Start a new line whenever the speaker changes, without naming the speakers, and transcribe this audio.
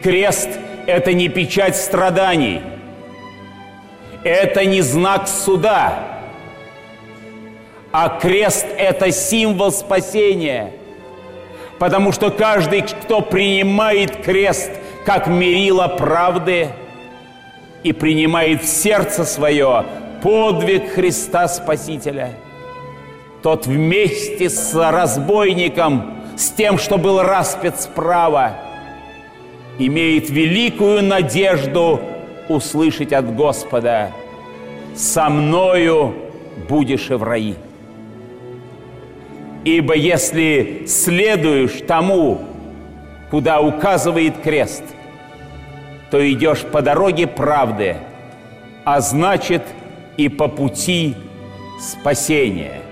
Крест – это не печать страданий, это не знак суда, а крест – это символ спасения, потому что каждый, кто принимает крест как мерило правды и принимает в сердце свое подвиг Христа Спасителя, тот вместе с разбойником, с тем, что был распят справа, имеет великую надежду услышать от Господа: «Со мною будешь и в раи». Ибо если следуешь тому, куда указывает крест, то идешь по дороге правды, а значит и по пути спасения.